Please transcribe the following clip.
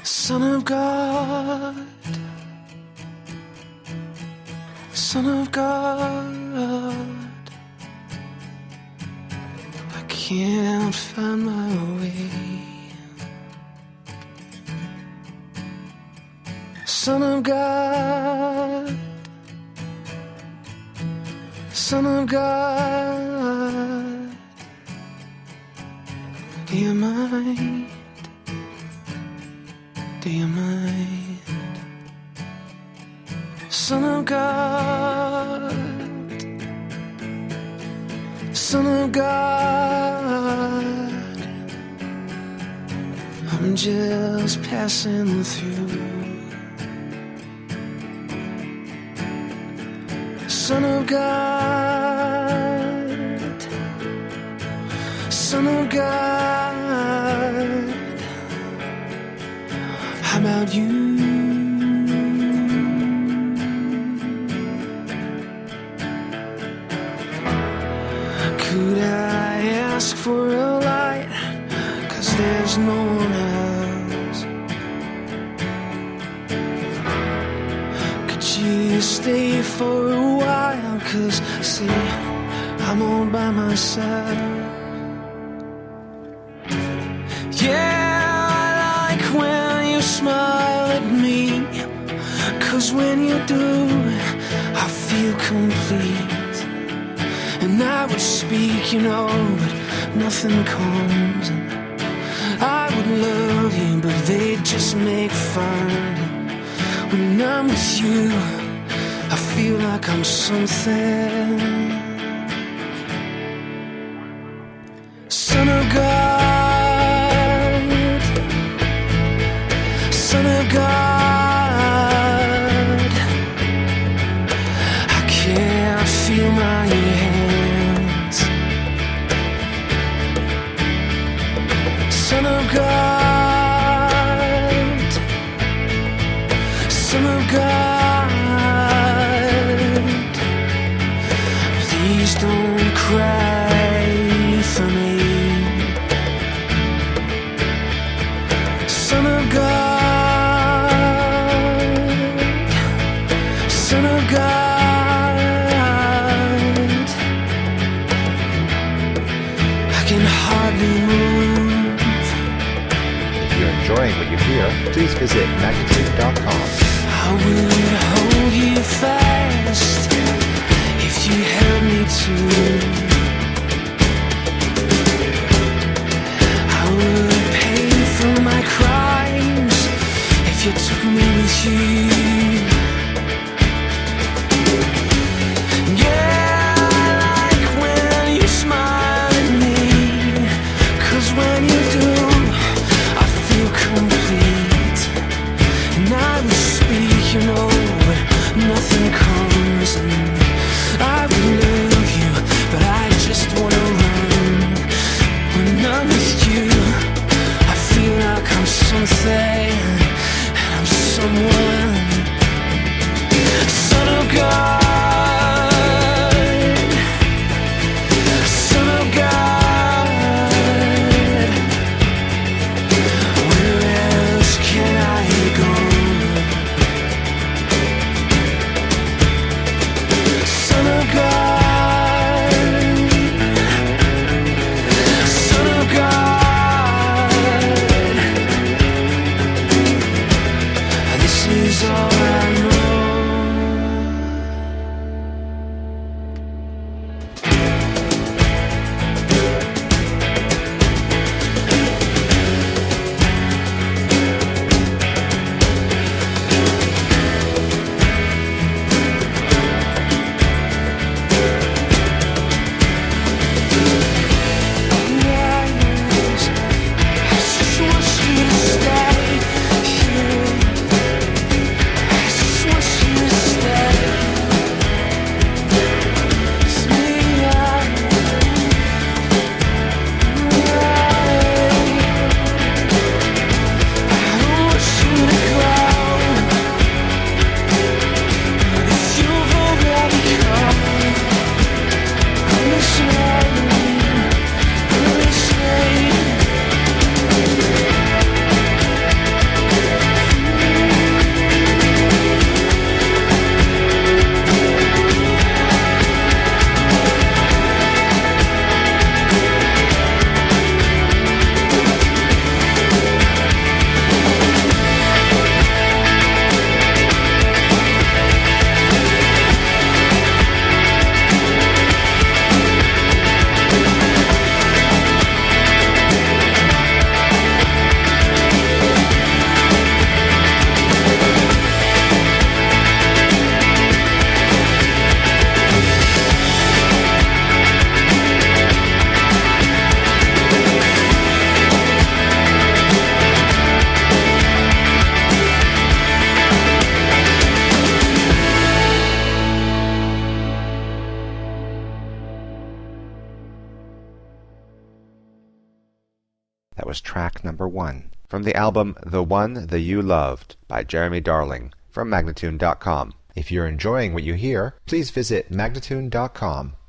Son of God, Son of God, I can't find my way. Son of God, Son of God, do you mind? Do you mind? Son of God, Son of God, I'm just passing through. Son of God, Son of God, how about you? Could I ask for a light? 'Cause there's no one else. Could you stay for a while? 'Cause see, I'm all by myself. Yeah, when you smile at me, 'cause when you do, I feel complete. And I would speak, you know, but nothing comes. And I would love you, but they just make fun. When I'm with you, I feel like I'm something. Son of God, Son of God, I can't feel my hands. Son of God, Son of God, please don't cry for me. Son of God, Son of God, I can hardly move. If you're enjoying what you hear, please visit magnitude.com. I would hold you fast if you held me too. I would pay for my crimes if you took me with you. Yeah, I like when you smile at me, 'cause when you do, I feel complete. And I will speak, you know, but nothing comes. And I will love you, but I just wanna run. When I'm with you, I feel like I'm something, and I'm someone. Son of God, Son of God, where else can I go? Son of God, Son of God, That was track number 1 from the album The One That You Loved by Jeremy Darling from Magnatune.com. If you're enjoying what you hear, please visit Magnatune.com